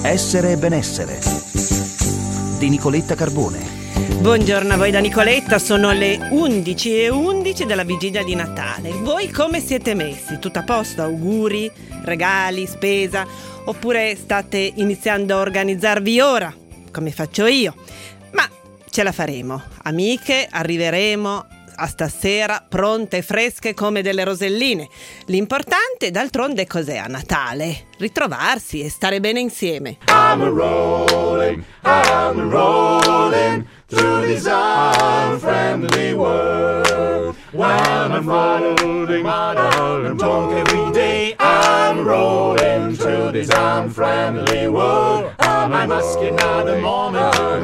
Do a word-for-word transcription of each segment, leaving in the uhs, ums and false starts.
Essere e benessere di Nicoletta Carbone. Buongiorno a voi da Nicoletta, sono le undici e undici della vigilia di Natale. Voi come siete messi? Tutto a posto? Auguri, regali, spesa? Oppure state iniziando a organizzarvi ora, come faccio io? Ma ce la faremo, amiche, arriveremo a stasera pronte e fresche come delle roselline. L'importante, d'altronde, cos'è a Natale? Ritrovarsi e stare bene insieme. I'm a rolling, I'm a rolling through this unfriendly world. While I'm rolling, I'm drunk every day. I'm rolling through this unfriendly world. I'm asking now the moment to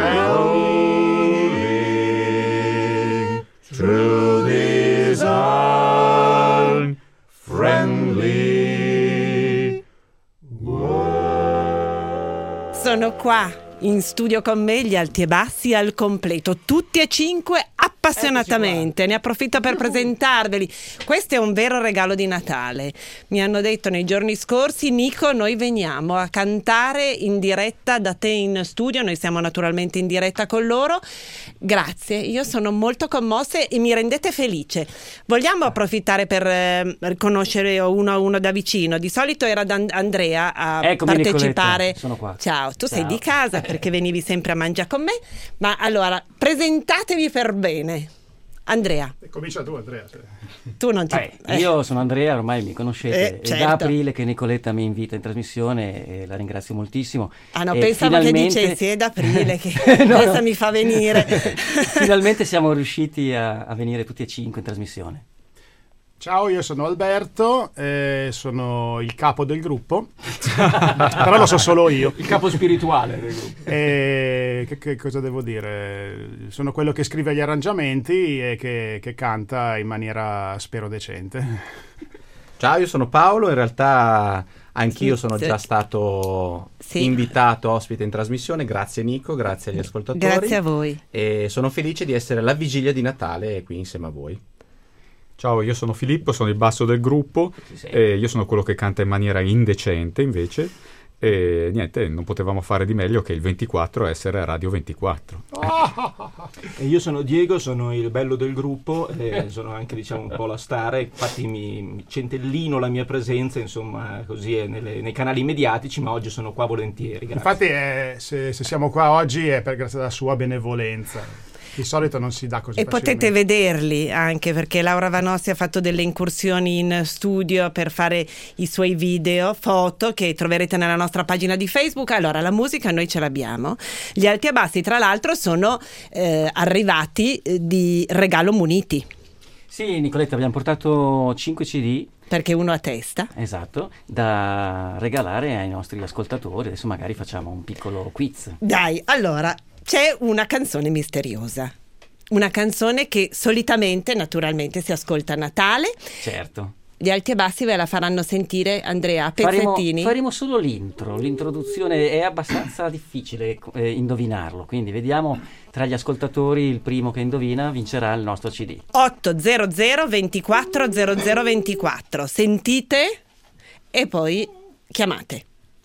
rolling through this unfriendly world. Sono qua in studio con me gli alti e bassi al completo, tutti e cinque appassionatamente. Ne approfitto per presentarveli. Questo è un vero regalo di Natale. Mi hanno detto nei giorni scorsi: Nico, noi veniamo a cantare in diretta da te in studio. Noi siamo naturalmente in diretta con loro. Grazie, io sono molto commossa e mi rendete felice. Vogliamo approfittare per eh, riconoscere uno a uno da vicino. Di solito era Dan- Andrea a Eccomi, partecipare. Nicoletta, sono qua. Ciao, tu Ciao. sei di casa perché venivi sempre a mangiare con me. Ma allora, presentatevi per bene. Andrea. Comincia tu, Andrea. Tu non ti... Eh, io sono Andrea, ormai mi conoscete. Eh, È certo. da aprile che Nicoletta mi invita in trasmissione e la ringrazio moltissimo. Ah no, E pensavo finalmente... che dicessi è da aprile che no, questa no. mi fa venire. Finalmente siamo riusciti a, a venire tutti e cinque in trasmissione. Ciao, io sono Alberto, eh, sono il capo del gruppo, però lo so solo io. Il capo spirituale del gruppo. E che, che cosa devo dire? Sono quello che scrive gli arrangiamenti e che, che canta in maniera, spero, decente. Ciao, io sono Paolo, in realtà anch'io sono Sì. già stato Sì. invitato ospite in trasmissione, grazie Nico, grazie agli ascoltatori. Grazie a voi. E sono felice di essere alla vigilia di Natale qui insieme a voi. Ciao, io sono Filippo, sono il basso del gruppo, e io sono quello che canta in maniera indecente invece, e niente, non potevamo fare di meglio che il ventiquattro essere a Radio ventiquattro. E io sono Diego, sono il bello del gruppo, e sono anche, diciamo, un po' la star, e infatti mi, mi centellino la mia presenza, insomma, così è nelle, nei canali mediatici, ma oggi sono qua volentieri. Grazie. Infatti eh, se, se siamo qua oggi è per grazie alla sua benevolenza. Di solito non si dà così E facilmente. potete vederli anche perché Laura Vanossi ha fatto delle incursioni in studio per fare i suoi video, foto che troverete nella nostra pagina di Facebook. Allora, la musica noi ce l'abbiamo. Gli alti e bassi, tra l'altro, sono eh, arrivati eh, di regalo muniti. Sì, Nicoletta, abbiamo portato cinque C D. Perché uno a testa. Esatto, da regalare ai nostri ascoltatori. Adesso magari facciamo un piccolo quiz. Dai, allora, c'è una canzone misteriosa. Una canzone che solitamente, naturalmente, si ascolta a Natale. Certo. Gli alti e bassi ve la faranno sentire, Andrea, a Faremo, pezzettini. faremo solo l'intro, l'introduzione è abbastanza difficile eh, indovinarlo, quindi vediamo tra gli ascoltatori il primo che indovina vincerà il nostro C D. otto zero zero ventiquattro zero zero ventiquattro. Sentite e poi chiamate.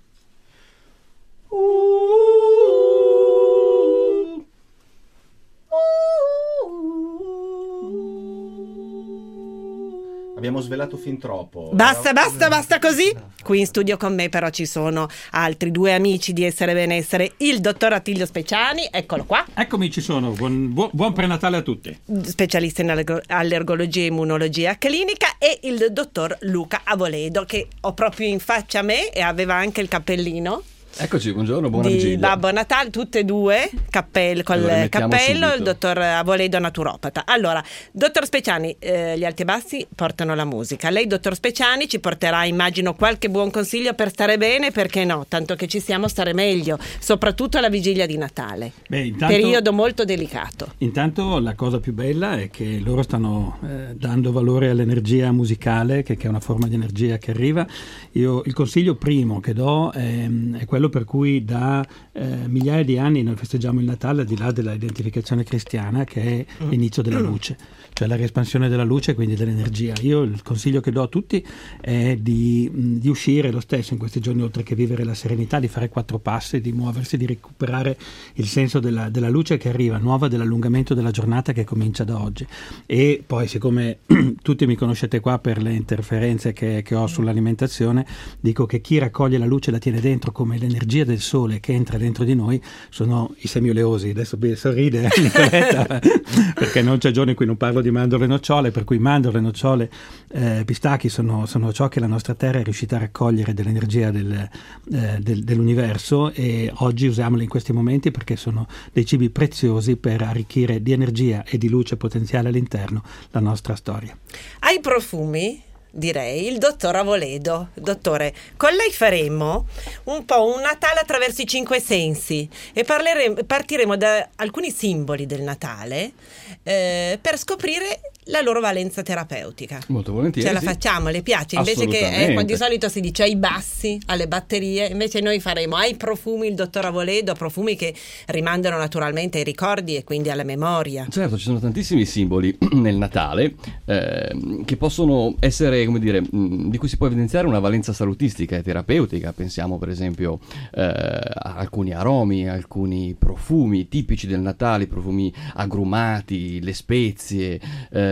Abbiamo svelato fin troppo. Basta, basta, basta così. Qui in studio con me però ci sono altri due amici di Essere Benessere, il dottor Attilio Speciani, eccolo qua, Eccomi, ci sono. Buon, buon, buon prenatale a tutti. specialista in allergo- allergologia e immunologia clinica, e il dottor Luca Avoledo, che ho proprio in faccia a me e aveva anche il cappellino Eccoci, buongiorno, buona di vigilia. Babbo Natale, tutte e due, cappello, col Allora, mettiamo cappello, subito. il dottor Avoledo naturopata. Allora, dottor Speciani, eh, gli alti e bassi portano la musica. Lei, dottor Speciani, ci porterà, immagino, qualche buon consiglio per stare bene, perché no, tanto che ci siamo, stare meglio, soprattutto alla vigilia di Natale. Beh, intanto, Periodo molto delicato. intanto la cosa più bella è che loro stanno eh, dando valore all'energia musicale, che, che è una forma di energia che arriva. Io il consiglio primo che do è, è quello quello per cui da eh, migliaia di anni noi festeggiamo il Natale al di là della identificazione cristiana, che è l'inizio della luce, cioè la espansione della luce e quindi dell'energia. Io il consiglio che do a tutti è di, di uscire lo stesso in questi giorni, oltre che vivere la serenità, di fare quattro passi, di muoversi, di recuperare il senso della, della luce che arriva, nuova, dell'allungamento della giornata che comincia da oggi. E poi, siccome tutti mi conoscete qua per le interferenze che, che ho sull'alimentazione, dico che chi raccoglie la luce e la tiene dentro come l'energia del sole che entra dentro di noi sono i semi oleosi. Adesso sorride eh, Nicoletta perché non c'è giorno in cui non parlo di mandorle e nocciole, per cui mandorle, nocciole, eh, pistacchi sono, sono ciò che la nostra terra è riuscita a raccogliere dell'energia del, eh, del, dell'universo, e oggi usiamole in questi momenti perché sono dei cibi preziosi per arricchire di energia e di luce potenziale all'interno la nostra storia. Ai profumi, direi, il dottor Avoledo. Dottore, con lei faremo un po' un Natale attraverso i cinque sensi e parleremo, partiremo da alcuni simboli del Natale eh, per scoprire la loro valenza terapeutica. Molto volentieri. Ce la sì. facciamo, le piace? Invece che eh, di solito si dice ai bassi, alle batterie, invece noi faremo ai profumi il dottor Avoledo, profumi che rimandano naturalmente ai ricordi e quindi alla memoria. Certo, ci sono tantissimi simboli nel Natale eh, che possono essere, come dire, mh, di cui si può evidenziare una valenza salutistica e terapeutica. Pensiamo per esempio eh, a alcuni aromi, alcuni profumi tipici del Natale, profumi agrumati, le spezie, eh,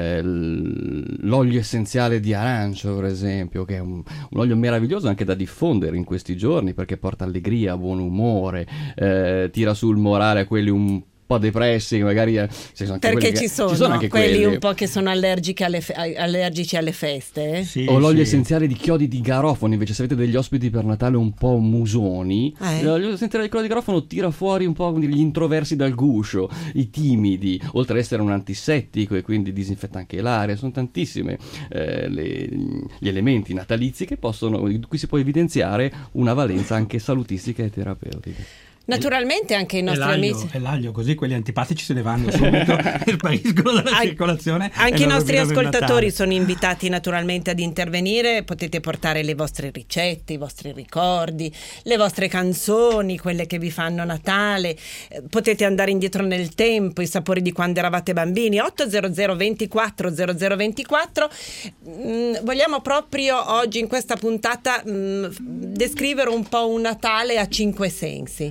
l'olio essenziale di arancio per esempio, che è un, un olio meraviglioso anche da diffondere in questi giorni perché porta allegria, buon umore, eh, tira sul morale a quelli un po' depressi, magari eh, perché che, ci, sono, ci sono anche quelli, quelli un po' che sono allergiche alle fe- allergici alle feste, eh? Sì, o l'olio sì. essenziale di chiodi di garofano. Invece se avete degli ospiti per Natale un po' musoni, eh. l'olio essenziale di chiodi di garofano tira fuori un po' gli introversi dal guscio, i timidi, oltre ad essere un antisettico e quindi disinfetta anche l'aria. Sono tantissime eh, le, gli elementi natalizi che possono, di cui si può evidenziare una valenza anche salutistica e terapeutica. Naturalmente anche i nostri e l'aglio, amici e l'aglio, così quelli antipatici se ne vanno subito e spariscono dalla An- circolazione. Anche i i nostri ascoltatori Natale. sono invitati naturalmente ad intervenire. Potete portare le vostre ricette, i vostri ricordi, le vostre canzoni, quelle che vi fanno Natale. Eh, potete andare indietro nel tempo, i sapori di quando eravate bambini. otto zero zero ventiquattro zero zero ventiquattro. Mm, vogliamo proprio oggi in questa puntata mm, descrivere un po' un Natale a cinque sensi.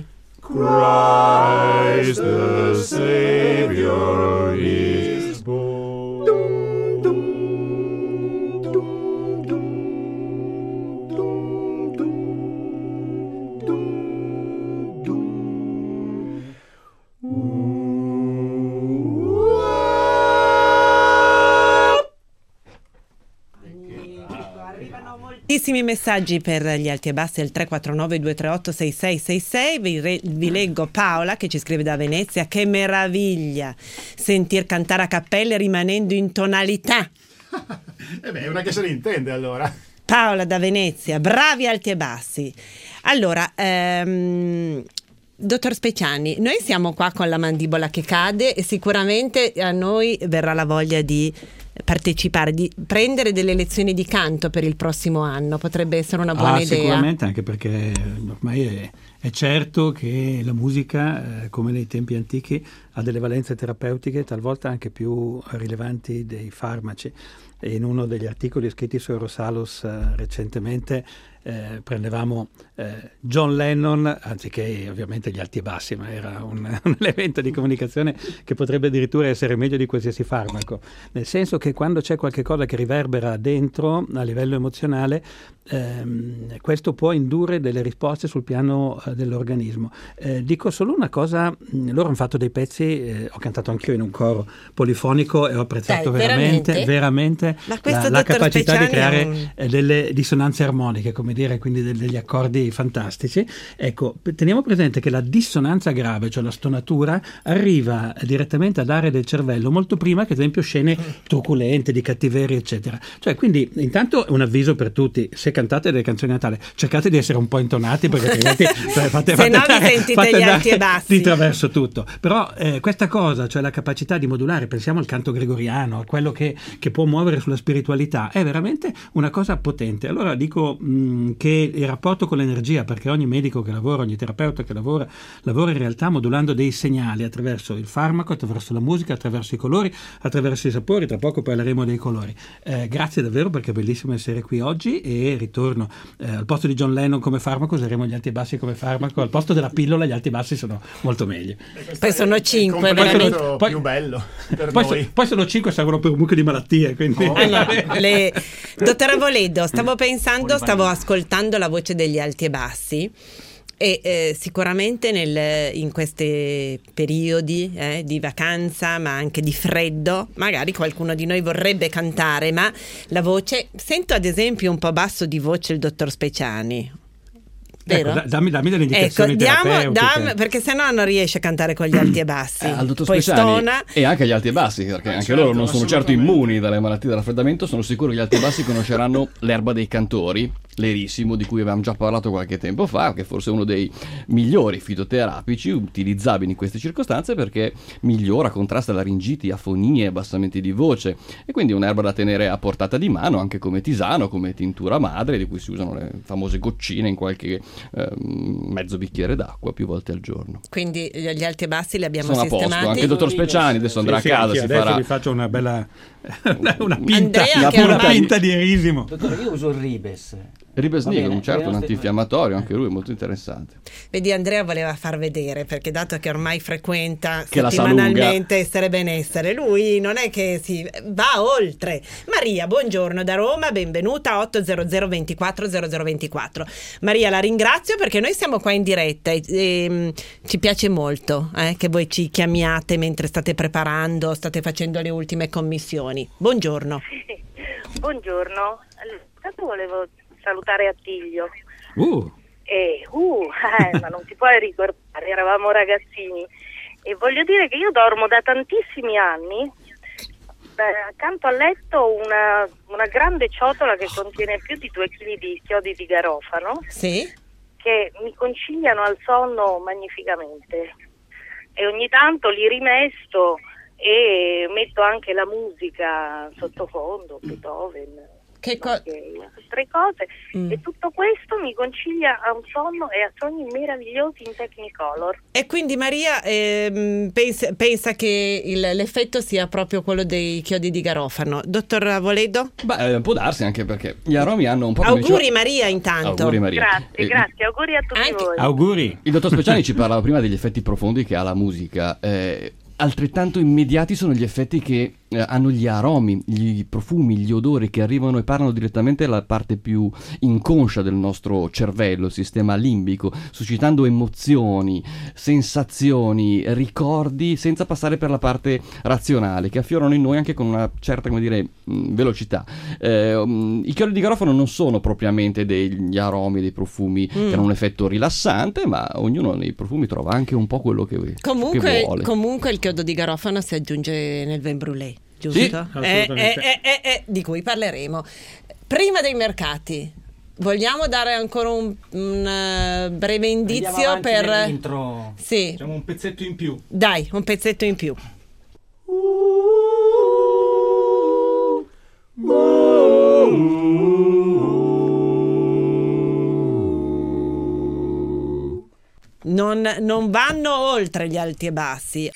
Christ the Savior is born. Dum, dum, dum, dum, dum, dum, dum, dum. Moltissimi messaggi per gli alti e bassi al tre quattro nove due tre otto sei sei sei sei. Vi, re, vi leggo Paola che ci scrive da Venezia: che meraviglia sentir cantare a cappella rimanendo in tonalità. Eh beh, è una che se ne intende allora. Paola da Venezia, bravi alti e bassi. Allora, ehm, dottor Speciani, noi siamo qua con la mandibola che cade e sicuramente a noi verrà la voglia di partecipare, di prendere delle lezioni di canto per il prossimo anno. Potrebbe essere una buona ah, idea. Sicuramente, anche perché ormai è, è certo che la musica, eh, come nei tempi antichi, ha delle valenze terapeutiche talvolta anche più rilevanti dei farmaci. E in uno degli articoli scritti su Eurosalus eh, recentemente eh, prendevamo eh, John Lennon, anziché ovviamente gli alti e bassi, ma era un, un elemento di comunicazione che potrebbe addirittura essere meglio di qualsiasi farmaco, nel senso che quando c'è qualche cosa che riverbera dentro a livello emozionale, ehm, questo può indurre delle risposte sul piano eh, dell'organismo. Eh, dico solo una cosa, mh, loro hanno fatto dei pezzi, eh, ho cantato anch'io in un coro polifonico e ho apprezzato Dai, veramente, veramente, veramente la, la capacità Speciani di creare un... eh, delle dissonanze armoniche, come dire, quindi de- degli accordi fantastici. Ecco, teniamo presente che la dissonanza grave, cioè la stonatura, arriva direttamente ad aree del cervello molto prima che, ad esempio, scene truculente, di cattiveria, eccetera. Cioè, quindi, intanto un avviso per tutti: se cantate delle canzoni di Natale, cercate di essere un po' intonati, perché altrimenti Fate, fate, Se no vi andare- sentite fate gli andare alti e bassi. di traverso tutto. Però eh, questa cosa, cioè la capacità di modulare, pensiamo al canto gregoriano, a quello che, che può muovere sulla spiritualità, è veramente una cosa potente. Allora dico mh, che il rapporto con l'energia, perché ogni medico che lavora, ogni terapeuta che lavora, lavora in realtà modulando dei segnali attraverso il farmaco, attraverso la musica, attraverso i colori, attraverso i sapori. Tra poco parleremo dei colori. Eh, grazie davvero, perché è bellissimo essere qui oggi, e ritorno eh, al posto di John Lennon come farmaco useremo gli alti e bassi come farmaco, al posto della pillola gli alti e bassi sono molto meglio. Poi sono cinque, Il veramente. complemento Poi- più bello per Poi, noi. so- poi sono cinque, servono per un mucchio di malattie, quindi Oh. Ah, no, le- Dottor Avoledo, stavo pensando, stavo ascoltando la voce degli alti e bassi, e eh, sicuramente nel, in questi periodi eh, di vacanza, ma anche di freddo, magari qualcuno di noi vorrebbe cantare, ma la voce, sento ad esempio un po' basso di voce il dottor Speciani. Vero? ecco, da- dammi, dammi delle Ecco, indicazioni diamo, terapeutiche. dam- perché sennò non riesce a cantare con gli alti e bassi. Eh, al dottor Poi Speciani stona. e anche agli alti e bassi, perché anche loro non sono certo immuni dalle malattie del raffreddamento. Sono sicuro che gli alti e bassi conosceranno l'erba dei cantori, l'erissimo, di cui avevamo già parlato qualche tempo fa, che forse è uno dei migliori fitoterapici utilizzabili in queste circostanze, perché migliora, contrasta laringiti, afonie, abbassamenti di voce, e quindi è un'erba da tenere a portata di mano anche come tisano, come tintura madre, di cui si usano le famose goccine in qualche ehm, mezzo bicchiere d'acqua più volte al giorno. Quindi gli alti e bassi li abbiamo Sono a posto, sistemati. anche il dottor Speciani adesso andrà Sì, sì, a casa, anch'io si adesso farà vi faccio una bella una, una pinta, Andrea, una che pura ormai- pinta di erisimo. Dottore, io uso il Ribes. Ribes Va nigrum, bene, certo, le un nostre- antinfiammatorio, anche lui è molto interessante. Vedi, Andrea voleva far vedere, perché dato che ormai frequenta Che la sa settimanalmente Essere e Benessere, lui non è che si va oltre. Maria, buongiorno da Roma, benvenuta a otto zero zero ventiquattro zero zero ventiquattro. Maria, la ringrazio perché noi siamo qua in diretta e, e ci piace molto eh, che voi ci chiamiate mentre state preparando, state facendo le ultime commissioni. Buongiorno. Buongiorno, allora, intanto volevo salutare Attilio. Uh, E, uh, eh, ma non ti puoi ricordare, eravamo ragazzini. E voglio dire che io dormo da tantissimi anni, beh, accanto al letto una, una grande ciotola che contiene più di due chili di chiodi di garofano, Sì? che mi conciliano al sonno magnificamente. E ogni tanto li rimesto e metto anche la musica sottofondo, Beethoven, Che co- anche altre cose, Mm. e tutto questo mi concilia a un sonno e a sogni meravigliosi in Technicolor. E quindi Maria ehm, pensa, pensa che il- l'effetto sia proprio quello dei chiodi di garofano. Dottor Avoledo? Beh, eh, può darsi, anche perché gli aromi hanno un po' come Auguri diceva- Maria intanto. Auguri Maria. Grazie, Eh, grazie, auguri a tutti Anche- voi. auguri. Il dottor Speciani ci parlava prima degli effetti profondi che ha la musica. Eh, altrettanto immediati sono gli effetti che eh, hanno gli aromi, gli profumi, gli odori che arrivano e parlano direttamente alla parte più inconscia del nostro cervello, il sistema limbico, suscitando emozioni, sensazioni, ricordi, senza passare per la parte razionale, che affiorano in noi anche con una certa, come dire, mh, velocità. Eh, um, I chiodi di garofano non sono propriamente degli aromi, dei profumi che hanno un effetto rilassante, ma ognuno nei profumi trova anche un po' quello che, che Comunque, vuole. comunque il chiodo di garofano si aggiunge nel vin brûlé, giusto? Sì, Eh, assolutamente. eh, eh, eh, eh, di cui parleremo. Prima dei mercati, vogliamo dare ancora un, un, eh, breve Andiamo indizio avanti per... nell'intro. Sì, Facciamo un pezzetto in più. dai, un pezzetto in più. Non, non vanno oltre gli alti e bassi.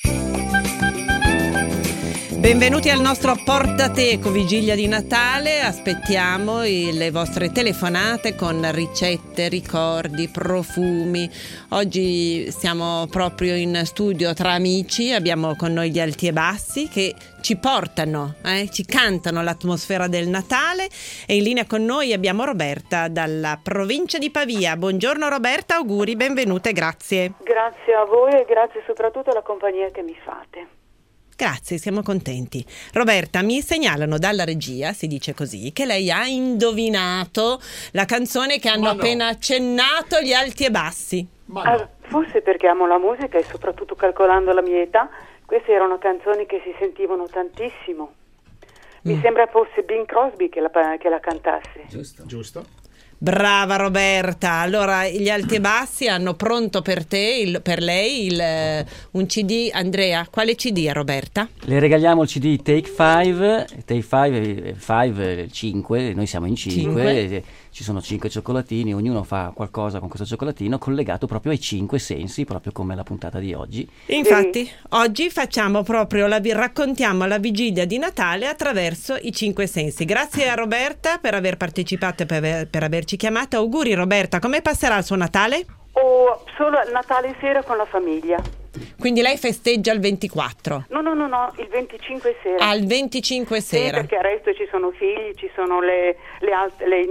Benvenuti al nostro Portateco vigilia di Natale. Aspettiamo i- le vostre telefonate con ricette, ricordi, profumi. Oggi siamo proprio in studio tra amici, abbiamo con noi gli alti e bassi che ci portano, eh, ci cantano l'atmosfera del Natale, e in linea con noi abbiamo Roberta dalla provincia di Pavia. Buongiorno Roberta, auguri, benvenuta e grazie. Grazie a voi e grazie soprattutto alla compagnia che mi fate. Grazie, siamo contenti. Roberta, mi segnalano dalla regia, si dice così, che lei ha indovinato la canzone che hanno Ma no. appena accennato gli alti e bassi. Ma Ah, no. forse perché amo la musica e soprattutto calcolando la mia età, queste erano canzoni che si sentivano tantissimo. Mi Mm. sembra fosse Bing Crosby che la, che la cantasse. Giusto. Giusto? Brava Roberta. Allora gli Alti e Bassi hanno pronto per te, il, per lei il, un C D. Andrea, quale C D, Roberta? Le regaliamo il C D Take Five, Take Five, Five, cinque, noi siamo in cinque, ci sono cinque cioccolatini, ognuno fa qualcosa con questo cioccolatino collegato proprio ai cinque sensi, proprio come la puntata di oggi. Infatti, oggi facciamo proprio la, raccontiamo la vigilia di Natale attraverso i cinque sensi. Grazie a Roberta per aver partecipato e per, aver, per averci chiamata. Auguri Roberta, come passerà il suo Natale? O solo Natale sera con la famiglia. Quindi lei festeggia il ventiquattro? No, no, no, no, il venticinque sera. Al venticinque sera? Sì, perché al resto ci sono figli, ci sono le, le, alt- le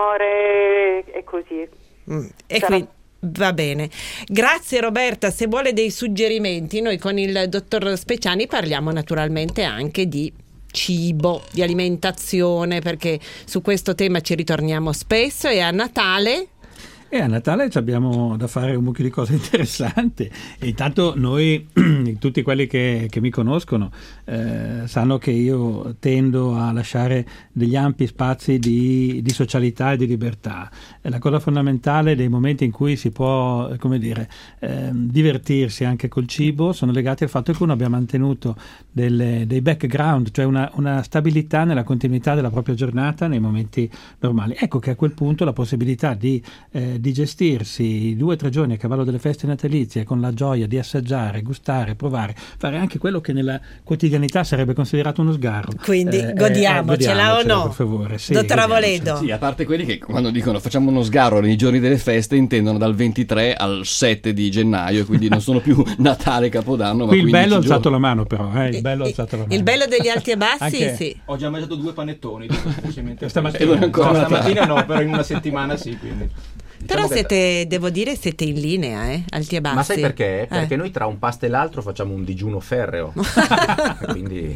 nuore e così. Mm. E Sarà... quindi va bene. Grazie Roberta, se vuole dei suggerimenti, noi con il dottor Speciani parliamo naturalmente anche di cibo, di alimentazione, perché su questo tema ci ritorniamo spesso, e a Natale... E a Natale abbiamo da fare un mucchio di cose interessanti. E intanto noi, tutti quelli che, che mi conoscono, eh, sanno che io tendo a lasciare degli ampi spazi di, di socialità e di libertà. E la cosa fondamentale dei momenti in cui si può, come dire, eh, divertirsi anche col cibo sono legati al fatto che uno abbia mantenuto delle, dei background, cioè una, una stabilità nella continuità della propria giornata nei momenti normali. Ecco che a quel punto la possibilità di eh, di gestirsi due o tre giorni a cavallo delle feste natalizie con la gioia di assaggiare, gustare, provare, fare anche quello che nella quotidianità sarebbe considerato uno sgarro. Quindi eh, godiamocela eh, o no? Per favore. Sì, Dottor Avoledo. Sì, a parte quelli che quando dicono facciamo uno sgarro nei giorni delle feste intendono dal ventitré al sette di gennaio, quindi non sono più Natale, Capodanno, ma qui il bello ha alzato giorni. la mano però, eh, il bello ha alzato la mano. Il bello degli Alti e Bassi, Anche... sì. Ho già mangiato due panettoni stamattina. Stamattina, no, stamattina no, però in una settimana sì, quindi. Però Diciamo che- siete, devo dire, siete in linea, eh? Alti e Bassi. Ma sai perché? Eh. Perché noi tra un pasto e l'altro facciamo un digiuno ferreo. Quindi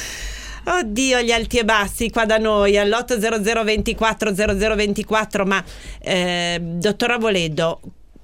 Oddio, gli Alti e Bassi qua da noi all'otto zero zero ventiquattro zero zero ventiquattro. Ma eh, dottor Avoledo,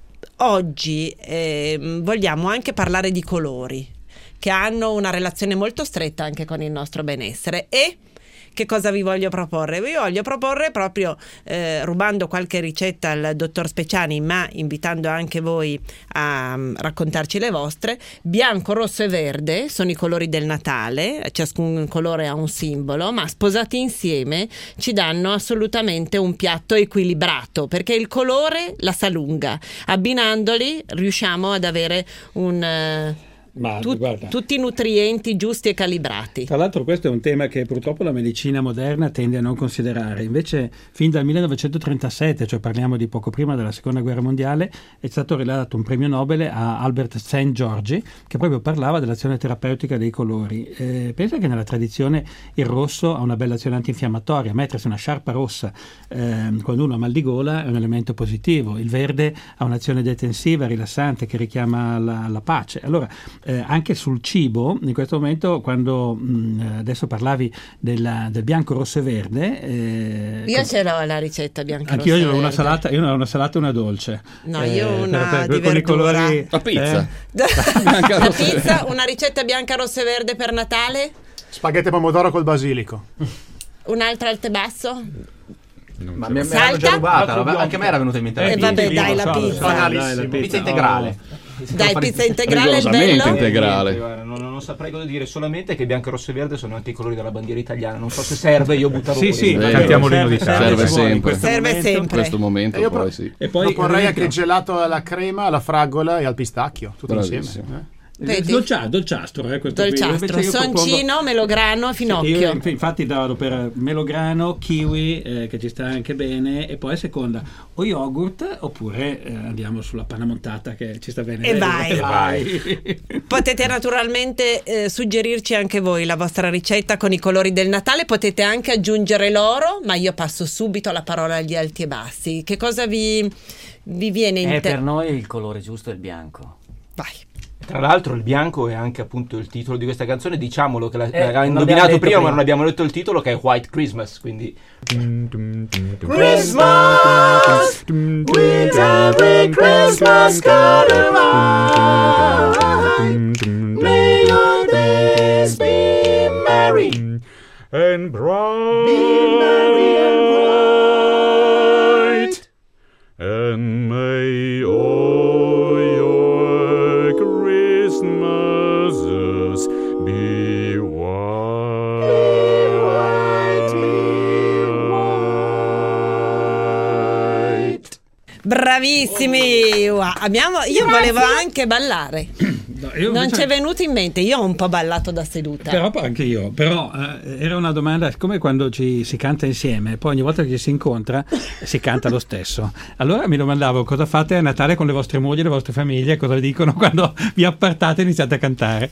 oggi eh, vogliamo anche parlare di colori che hanno una relazione molto stretta anche con il nostro benessere. E che cosa vi voglio proporre? Vi voglio proporre proprio, eh, rubando qualche ricetta al dottor Speciani, ma invitando anche voi a um, raccontarci le vostre. Bianco, rosso e verde sono i colori del Natale, ciascun colore ha un simbolo, ma sposati insieme ci danno assolutamente un piatto equilibrato, perché il colore la sa lunga. Abbinandoli riusciamo ad avere un... Uh, Ma, Tut- guarda, tutti i nutrienti giusti e calibrati. tra l'altro questo è un tema che purtroppo la medicina moderna tende a non considerare. Invece fin dal millenovecentotrentasette, cioè parliamo di poco prima della seconda guerra mondiale, è stato ridato un premio Nobel a Albert Saint Georgi, che proprio parlava dell'azione terapeutica dei colori. Eh, pensa che nella tradizione il rosso ha una bella azione antinfiammatoria, mettersi una sciarpa rossa eh, quando uno ha mal di gola è un elemento positivo. Il verde ha un'azione detensiva, rilassante, che richiama la, la pace. Allora Eh, anche sul cibo, in questo momento, quando mh, adesso parlavi della, del bianco, rosso e verde, eh, Io ce l'ho la ricetta bianca, anch'io rossa io e ho una verde. salata, io ho una salata e una dolce. No, io Eh, una per- per- di con i verdura. colori, La pizza. eh, La pizza, una ricetta bianca, rossa e verde per Natale, Spaghetti e pomodoro col basilico. un'altra al basso. Non ma ce mi, l'ho. mi l'hanno già Salta? rubata, la- anche a me era venuta in mente la Eh, pizza. vabbè, dai, la so, lo so, pizza. dai, la Banalissimo. Pizza integrale. Dai, pizza integrale, il Rigorosamente bello. integrale. Guarda, non, non saprei cosa dire, solamente che bianco, rosso e verde sono anche i colori della bandiera italiana. Non so se serve, io buttarò Sì, fuori. sì, Vero. Cantiamo l'inno d'Italia. Serve ci vuole in sempre. questo Serve momento. In sempre. questo momento E io poi pro- sì. E poi Proporrei Enrico, anche il gelato alla crema, alla fragola e al pistacchio, tutto Bravissimo. insieme. eh. Vedi? dolcia- dolciastro, eh, questo qui. Dolciastro, Invece io propongo- soncino, melograno, Io finocchio. inf- infatti vado per melograno, kiwi, eh, che ci sta anche bene, e poi a seconda o yogurt oppure eh, andiamo sulla panna montata che ci sta bene. E Lei- vai. e vai. Potete naturalmente eh, suggerirci anche voi la vostra ricetta con i colori del Natale, potete anche aggiungere l'oro, ma io passo subito la parola agli Alti e Bassi. Che cosa vi, vi viene in Eh, te- per noi il colore giusto è il bianco. Vai. Tra l'altro il bianco è anche appunto il titolo di questa canzone, diciamolo che l'ha, Eh, l'ha non l'abbiamo indovinato detto prima, prima. ma non abbiamo detto il titolo, che è White Christmas, quindi Christmas, with every Christmas card arrive. May your days be merry, And bright. be merry and bright. and may all your Christmases be white. Bravissimi! Wow, abbiamo, io volevo anche ballare. No, io non invece- ci è venuto in mente, io ho un po' ballato da seduta. Però anche io, però eh, era una domanda, come quando ci si canta insieme, poi ogni volta che si incontra si canta lo stesso. Allora mi domandavo cosa fate a Natale con le vostre mogli, le vostre famiglie, cosa dicono quando vi appartate e iniziate a cantare.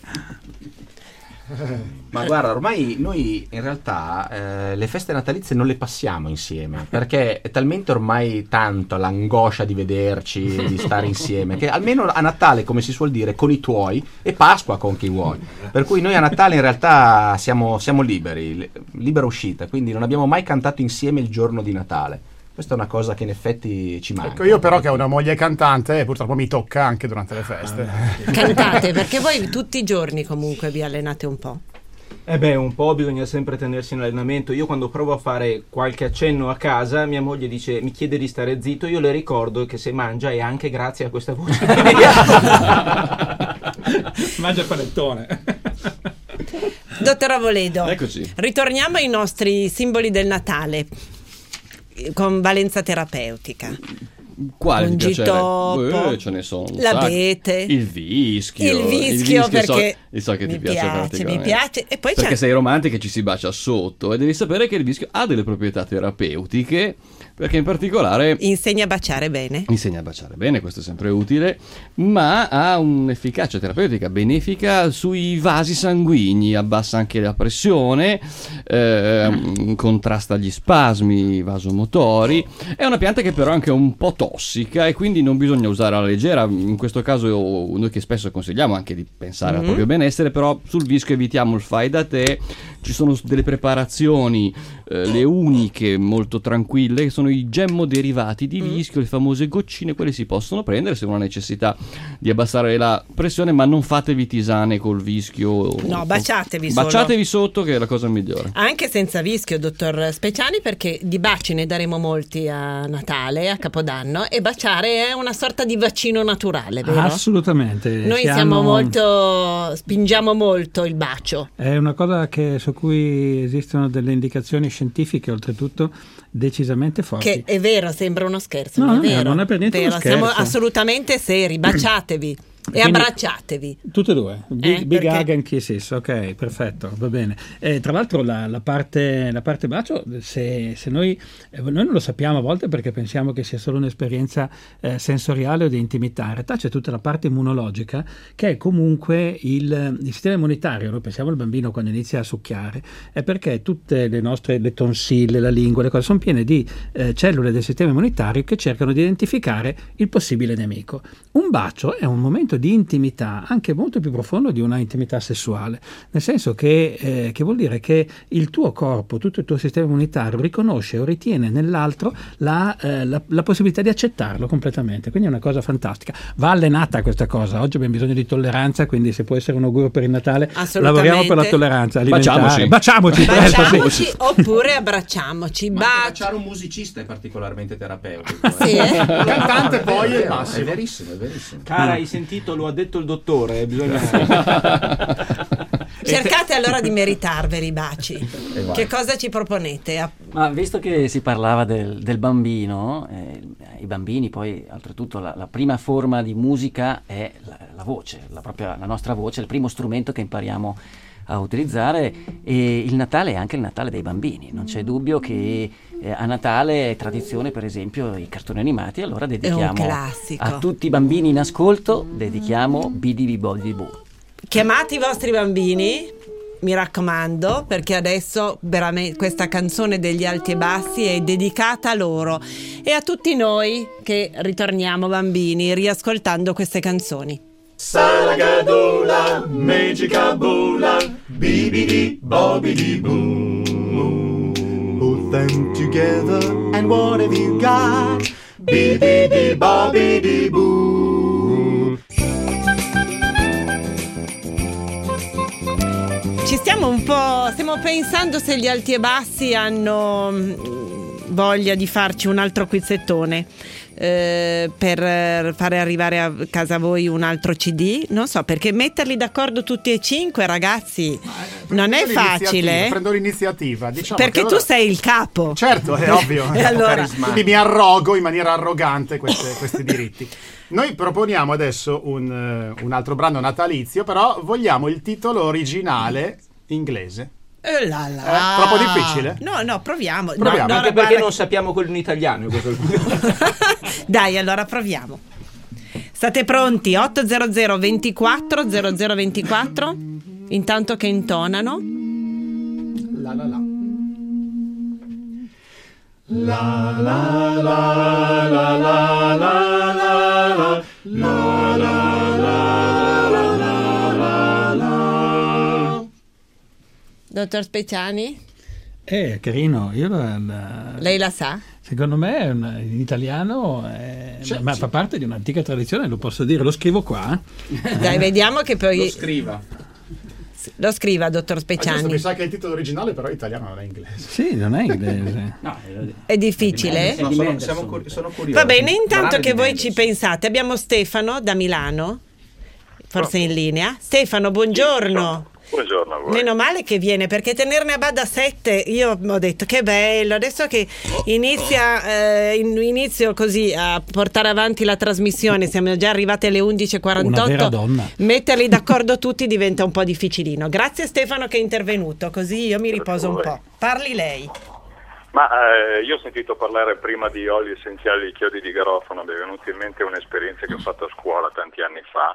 Ma guarda, ormai noi in realtà eh, le feste natalizie non le passiamo insieme, perché è talmente ormai tanto l'angoscia di vederci, di stare insieme, che almeno a Natale, come si suol dire, con i tuoi, e Pasqua con chi vuoi. Per cui noi a Natale in realtà siamo, siamo liberi, li- libera uscita, quindi non abbiamo mai cantato insieme il giorno di Natale. Questa è una cosa che in effetti ci manca. Ecco, io però che ho una moglie cantante, purtroppo mi tocca anche durante le feste. Cantate, perché voi tutti i giorni comunque vi allenate un po'. Eh beh, un po' bisogna sempre tenersi in allenamento. Io quando provo a fare qualche accenno a casa, mia moglie dice, mi chiede di stare zitto, io le ricordo che se mangia è anche grazie a questa voce. Mangia panettone. Dottor Avoledo, Eccoci. ritorniamo ai nostri simboli del Natale con valenza terapeutica. Quale ti Pungitopo, piacerebbe? Eh, ce ne sono un sacco. l'abete, Il vischio. il vischio, perché so, so che ti mi piace, piace, mi particolarmente. piace. E poi Perché c'è sei romantica e ci si bacia sotto, e devi sapere che il vischio ha delle proprietà terapeutiche, perché in particolare insegna a baciare bene. insegna a baciare bene, questo è sempre utile, ma ha un'efficacia terapeutica benefica sui vasi sanguigni, abbassa anche la pressione, ehm, contrasta gli spasmi vasomotori. È una pianta che però è anche un po' tossica e quindi non bisogna usare alla leggera. In questo caso noi che spesso consigliamo anche di pensare Mm. al proprio benessere, però sul vischio evitiamo il fai da te. Ci sono delle preparazioni, eh, le uniche molto tranquille, che sono i gemmoderivati di vischio, le famose goccine. Quelle si possono prendere se uno ha necessità di abbassare la pressione, ma non fatevi tisane col vischio. No, baciatevi solo. Baciatevi sotto, che è la cosa migliore. Anche senza vischio, dottor Speciani, perché di baci ne daremo molti a Natale, a Capodanno, e baciare è una sorta di vaccino naturale, vero? Assolutamente. Noi Siamo- siamo molto, spingiamo molto il bacio. È una cosa che, su cui esistono delle indicazioni scientifiche, oltretutto decisamente forti. Che è vero, sembra uno scherzo, No, ma è no, vero. non è per niente vero. uno Siamo scherzo. assolutamente seri, baciatevi e Quindi- abbracciatevi. Tutte e due, big, Eh, big perché- hug and kisses, ok, perfetto, va bene. Eh, tra l'altro la, la parte, la parte bacio, se, se noi, eh, noi non lo sappiamo a volte perché pensiamo che sia solo un'esperienza eh, sensoriale o di intimità, in realtà c'è tutta la parte immunologica che è comunque il, il sistema immunitario. Noi pensiamo al bambino quando inizia a succhiare, è perché tutte le nostre, le tonsille, la lingua, le cose sono piene di eh, cellule del sistema immunitario che cercano di identificare il possibile nemico. Un bacio è un momento di intimità anche molto più profondo di una intimità sessuale, nel senso che, eh, che vuol dire che il tuo corpo, tutto il tuo sistema immunitario riconosce o ritiene nell'altro la, eh, la, la possibilità di accettarlo completamente, quindi è una cosa fantastica. Va allenata questa cosa. Oggi abbiamo bisogno di tolleranza, quindi se può essere un augurio per il Natale, lavoriamo per la tolleranza alimentare. Baciamoci. Baciamoci, presto, sì. Baciamoci oppure abbracciamoci. Ma Ba- anche baciare un musicista è particolarmente terapeutico. Sì, eh? Il cantante poi è il È massimo. verissimo, è verissimo. Cara, hai sentito? Lo ha detto il dottore, bisogna... Cercate allora di meritarveli i baci. vai. Che cosa ci proponete? A- Ma visto che si parlava del, del bambino, eh, i bambini poi oltretutto la, la prima forma di musica è la, la voce, la, propria, la nostra voce, il primo strumento che impariamo a utilizzare, e il Natale è anche il Natale dei bambini. Non c'è dubbio che eh, a Natale è tradizione per esempio i cartoni animati, allora dedichiamo classico. a tutti i bambini in ascolto, dedichiamo Bidi Bibodi Bu. Chiamate i vostri bambini, mi raccomando, perché adesso veramente questa canzone degli alti e bassi è dedicata a loro e a tutti noi che ritorniamo bambini riascoltando queste canzoni. Salagadoola, Magicaboola, bibidi bobidi boo. Put them together, and what have you got? Bibidi bobidi boo. Ci stiamo un po', stiamo pensando se gli alti e bassi hanno mm, voglia di farci un altro quizzettone. eh, per fare arrivare a casa voi un altro C D? Non so, perché metterli d'accordo tutti e cinque, ragazzi, non è facile. eh? Prendo l'iniziativa, diciamo, Perché allora... tu sei il capo. Certo, è ovvio. E allora... Quindi mi arrogo in maniera arrogante queste, questi diritti. Noi proponiamo adesso un, uh, un altro brano natalizio, però vogliamo il titolo originale inglese. Eh là là. Eh, troppo difficile? No, no, proviamo. Proviamo. No, Anche no, perché guarda- non sappiamo quello in italiano. questo è il- Dai, allora proviamo. State pronti? otto zero zero ventiquattro zero zero ventiquattro. Intanto che intonano. La la la. La la la la la la la la la la la la. Dottor Speciani, È carino, io la- la- lei la sa? secondo me è un- in italiano è- Sì, ma sì. fa parte di un'antica tradizione, lo posso dire, lo scrivo qua. Dai, vediamo che poi Lo scriva. lo scriva, dottor Ah, giusto, Speciani. mi sa che il titolo originale però è italiano, non è inglese. Sì, non è inglese. È difficile? No, sono, siamo cur- sono curioso. Va bene, intanto Brano che di voi Mendes. ci pensate, abbiamo Stefano da Milano, forse in linea. Stefano, buongiorno. Buongiorno a voi. Meno male che viene, perché tenerne a bada sette, io ho detto che bello, adesso che inizia eh, in- inizio così a portare avanti la trasmissione, siamo già arrivati alle undici e Una vera quarantotto, donna. metterli d'accordo tutti diventa un po' difficilino. Grazie Stefano che è intervenuto, così io mi riposo un po'. Parli lei. Ma eh, io ho sentito parlare prima di oli essenziali di chiodi di garofano, mi è venuta in mente un'esperienza che ho fatto a scuola tanti anni fa,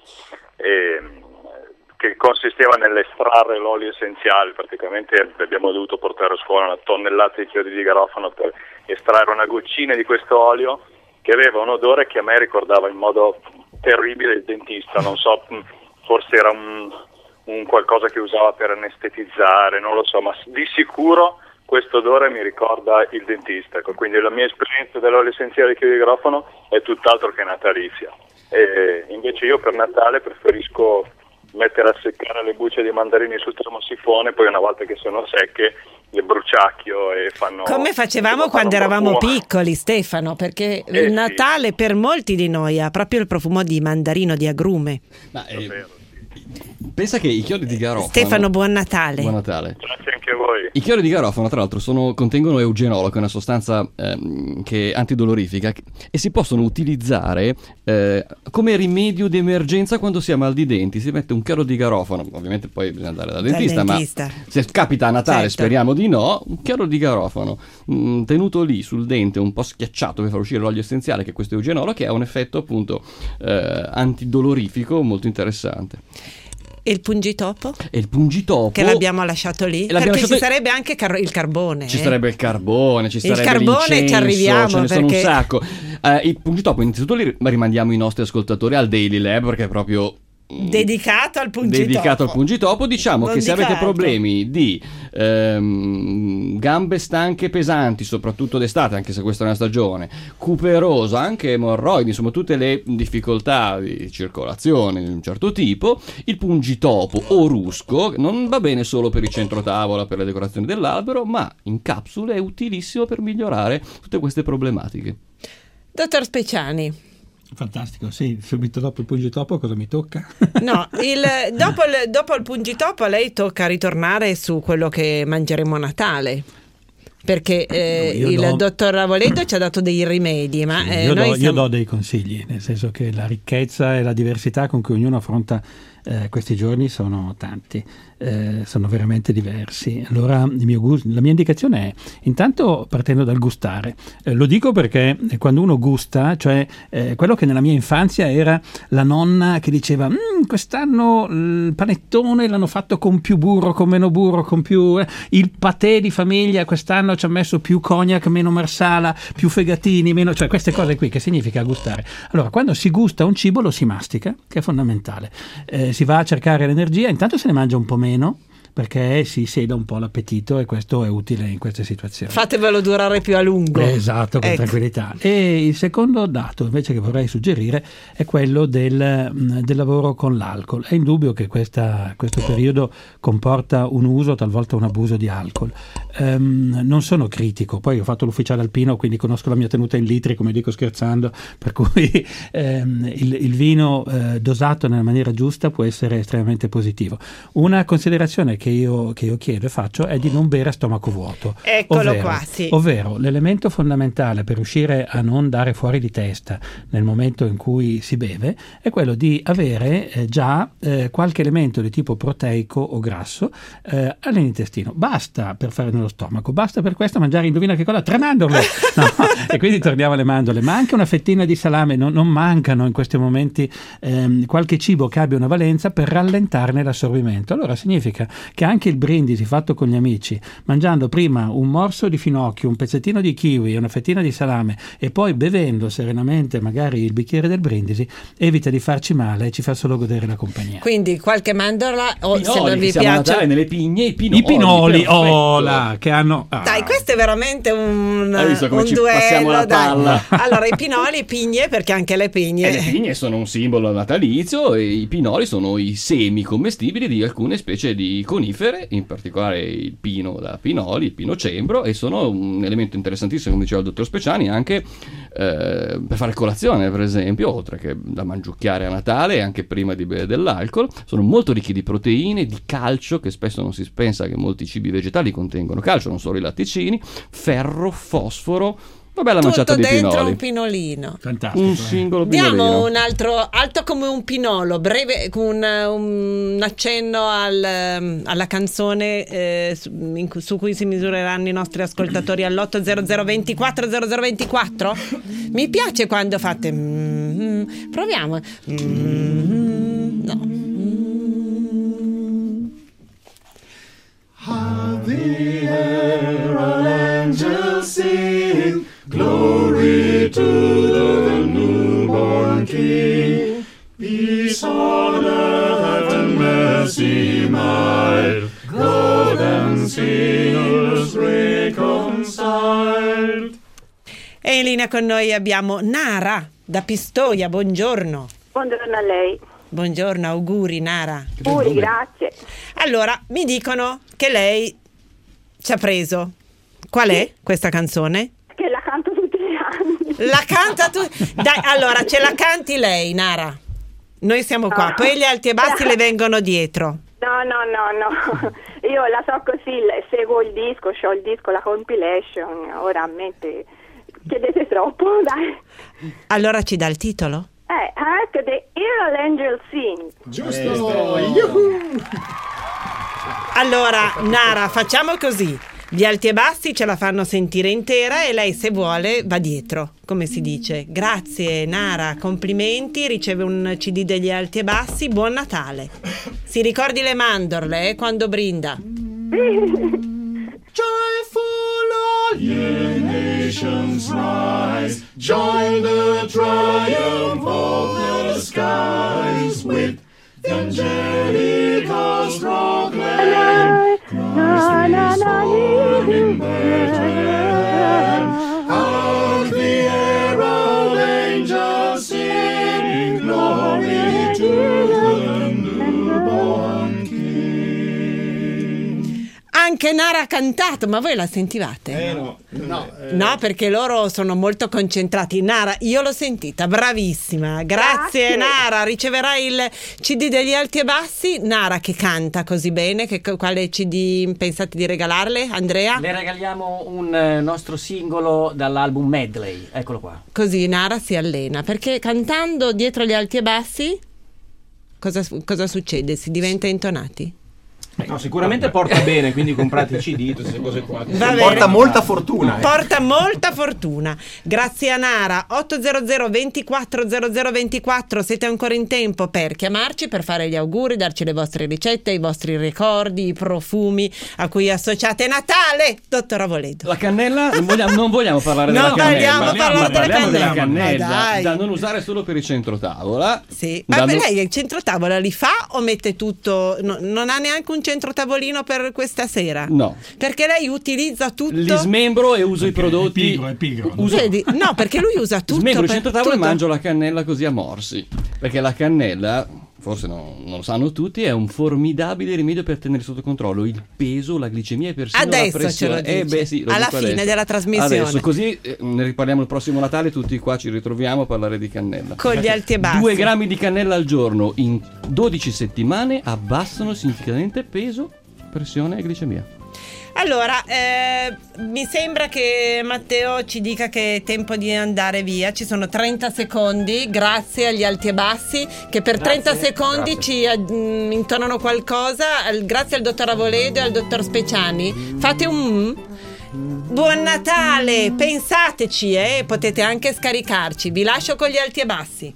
e, che consisteva nell'estrarre l'olio essenziale. Praticamente abbiamo dovuto portare a scuola una tonnellata di chiodi di garofano per estrarre una goccina di questo olio che aveva un odore che a me ricordava in modo terribile il dentista. Non so, forse era un, un qualcosa che usava per anestetizzare, non lo so, ma di sicuro questo odore mi ricorda il dentista. Ecco, quindi la mia esperienza dell'olio essenziale di chiodi di garofano è tutt'altro che natalizia. E invece io per Natale preferisco mettere a seccare le bucce di mandarini sul termosifone, poi una volta che sono secche le bruciacchio e fanno... Come facevamo fanno quando un eravamo profumo. piccoli, Stefano, perché Eh, il sì. Natale per molti di noi ha proprio il profumo di mandarino, di agrume. Ma, eh, Davvero, pensa che i chiodi di garofano... Stefano, buon Natale. Buon Natale. Grazie anche a voi. I chiodi di garofano, tra l'altro, sono, contengono eugenolo, che è una sostanza ehm, che è antidolorifica, e si possono utilizzare eh, come rimedio di emergenza quando si ha mal di denti. Si mette un chiaro di garofano, ovviamente poi bisogna andare dal Dal dentista, dentista. ma se capita a Natale, Certo. speriamo di no, un chiaro di garofano mh, tenuto lì sul dente, un po' schiacciato per far uscire l'olio essenziale, che è questo eugenolo, che ha un effetto appunto eh, antidolorifico molto interessante. E il pungitopo? E il pungitopo... Che l'abbiamo lasciato lì? E l'abbiamo Perché lasciato ci lì- sarebbe anche car- il carbone. Ci eh. sarebbe il carbone, ci Il sarebbe carbone, l'incenso, ci arriviamo, ce ne sono un perché- sacco. Eh, il pungitopo, innanzitutto li rimandiamo i nostri ascoltatori al Daily Lab, perché è proprio Dedicato al pungitopo. dedicato al pungitopo. Diciamo Non che se dica avete altro. problemi di ehm, gambe stanche pesanti, soprattutto d'estate, anche se questa è una stagione, cuperosa, anche emorroidi, insomma tutte le difficoltà di circolazione di un certo tipo, il pungitopo o rusco non va bene solo per il centro tavola, per le decorazioni dell'albero, ma in capsule è utilissimo per migliorare tutte queste problematiche. Dottor Speciani. Fantastico, sì, subito dopo il pungitopo cosa mi tocca? No, il, dopo, il, dopo il pungitopo a lei tocca ritornare su quello che mangeremo a Natale. Perché eh, Io il do- dottor Ravoledo ci ha dato dei rimedi, ma eh, io, noi do, io siamo- do dei consigli, nel senso che la ricchezza e la diversità con cui ognuno affronta eh, questi giorni sono tanti, eh, sono veramente diversi. Allora il mio gus- la mia indicazione è, intanto partendo dal gustare, eh, lo dico perché quando uno gusta, cioè eh, quello che nella mia infanzia era la nonna che diceva "Mm, quest'anno il panettone l'hanno fatto con più burro, con meno burro, con più eh, il patè di famiglia quest'anno ci ha messo più cognac, meno marsala, più fegatini, meno", cioè queste cose qui, che significa gustare. Allora quando si gusta un cibo lo si mastica, che è fondamentale, eh, si va a cercare l'energia, intanto se ne mangia un po' meno, perché si seda un po' l'appetito e questo è utile in queste situazioni. Fatevelo durare più a lungo. Esatto, con ecco. tranquillità. E il secondo dato invece che vorrei suggerire è quello del, del lavoro con l'alcol. È indubbio che questa, questo periodo comporta un uso, talvolta un abuso di alcol. Um, non sono critico, poi ho fatto l'ufficiale alpino, quindi conosco la mia tenuta in litri, come dico scherzando, per cui um, il, il vino uh, dosato nella maniera giusta può essere estremamente positivo. Una considerazione che io, che io chiedo e faccio è di non bere a stomaco vuoto. Eccolo ovvero, qua, sì. Ovvero, l'elemento fondamentale per riuscire a non dare fuori di testa nel momento in cui si beve è quello di avere eh, già eh, qualche elemento di tipo proteico o grasso eh, all'intestino. Basta per fare nello stomaco, basta per questo mangiare, indovina che cosa? Tre mandorle! No, e quindi torniamo alle mandorle, ma anche una fettina di salame, non, non mancano in questi momenti ehm, qualche cibo che abbia una valenza per rallentarne l'assorbimento. Allora significa che anche il brindisi fatto con gli amici, mangiando prima un morso di finocchio, un pezzettino di kiwi e una fettina di salame e poi bevendo serenamente magari il bicchiere del brindisi, evita di farci male e ci fa solo godere la compagnia. Quindi qualche mandorla o Pinoli, se non vi siamo a piace Natale, nelle pigne i pinoli. I pinoli, perfetto. oh là, che hanno... ah. Dai, questo è veramente un, Hai visto come un ci duello. passiamo la dai. palla? Allora, i pinoli, pigne, perché anche le pigne. E le pigne sono un simbolo natalizio e i pinoli sono i semi commestibili di alcune specie di conifere, in particolare il pino da pinoli, il pino cembro, e sono un elemento interessantissimo, come diceva il dottor Speciani, anche eh, per fare colazione, per esempio, oltre che da mangiucchiare a Natale e anche prima di bere dell'alcol. Sono molto ricchi di proteine, di calcio, che spesso non si pensa che molti cibi vegetali contengono calcio, non solo i latticini, ferro, fosforo. Una bella manciata Tutto di dentro pinoli. un pinolino. Fantastico. Un singolo pinolino. Diamo un altro alto come un pinolo, breve, con un, un accenno al, alla canzone eh, su, in, su cui si misureranno i nostri ascoltatori all'otto zero zero ventiquattro zero zero ventiquattro. Mi piace quando fate mm, proviamo. Mm, no. How the herald angels sing, glory to the newborn King. Peace on earth and mercy mild, God and sinners reconciled. E in linea con noi abbiamo Nara da Pistoia, buongiorno. Buongiorno a lei. Buongiorno, auguri Nara. Auguri, grazie. Allora, mi dicono che lei ci ha preso. Qual è questa canzone? Che la canto tutti gli anni. La canta tu? Dai, allora, ce la canti lei, Nara. Noi siamo qua, No. poi gli alti e bassi le vengono dietro. No, no, no, no. Io la so così, le- seguo il disco, ho il disco, la compilation. Ora a me te- chiedete troppo, dai. Allora ci dà il titolo? Eh, Hark the Herald Angel Sing. Giusto! Allora, Nara, facciamo così. Gli alti e bassi ce la fanno sentire intera e lei, se vuole, va dietro, come si dice. Grazie, Nara, complimenti, riceve un C D degli alti e bassi, buon Natale. Si ricordi le mandorle eh, quando brinda. Joyful all ye nations rise, join the triumph of the skies with the angelic host proclaim, Christ is born in Bethlehem. Hark the herald angels sing, glory to the newborn King. Anche Nara ha cantato, ma voi la sentivate? Eh, no, no, eh, No, perché loro sono molto concentrati. Nara, io l'ho sentita, bravissima. Grazie, Grazie. Nara. Riceverai il C D degli alti e bassi. Nara che canta così bene, che, quale C D pensate di regalarle, Andrea? Le regaliamo un eh, nostro singolo dall'album Medley, eccolo qua. Così Nara si allena, perché cantando dietro gli alti e bassi cosa, cosa succede? Si diventa intonati? No, sicuramente porta bene, quindi comprate i C D, tutte queste cose qua. Va bene. Porta molta fortuna. eh. Porta molta fortuna. Grazie a Nara. otto zero zero ventiquattro zero zero ventiquattro, siete ancora in tempo per chiamarci, per fare gli auguri, darci le vostre ricette, i vostri ricordi, i profumi a cui associate Natale, dottor Avoledo. La cannella, non vogliamo, non vogliamo parlare Non della cannella. vogliamo parlare ma della parliamo della cannella. cannella, Ma dai. da non usare solo per il centro tavola. Sì. Da Ma non- lei il centro tavola li fa o mette tutto? No- non ha neanche un un centro tavolino per questa sera? No. Perché lei utilizza tutto. Li smembro e uso i prodotti. È pigro, è pigro. Uso... Vedi? No, perché lui usa tutto. Smembro il per centro tavolo tutto. e mangio la cannella così a morsi. Perché la cannella, forse no, non lo sanno tutti, è un formidabile rimedio per tenere sotto controllo il peso, la glicemia e persino Adesso la pressione. ce lo dice. Eh beh, sì, lo Alla dico fine adesso. della trasmissione. Adesso, così eh, ne riparliamo il prossimo Natale, tutti qua ci ritroviamo a parlare di cannella. Con gli alti e bassi. Due grammi di cannella al giorno in dodici settimane abbassano significativamente peso, pressione e glicemia. Allora, eh, mi sembra che Matteo ci dica che è tempo di andare via. Ci sono trenta secondi, grazie agli alti e bassi, che per Grazie, trenta secondi grazie. ci mm, intonano qualcosa. Al- grazie al dottor Avoledo e al dottor Speciani. Fate un buon Natale, pensateci, eh, potete anche scaricarci. Vi lascio con gli alti e bassi.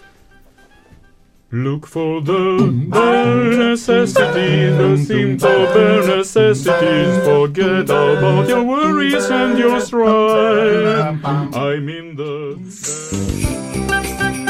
Look for the bare necessities, the simple bare necessities. Forget about your worries and your strife. I'm in the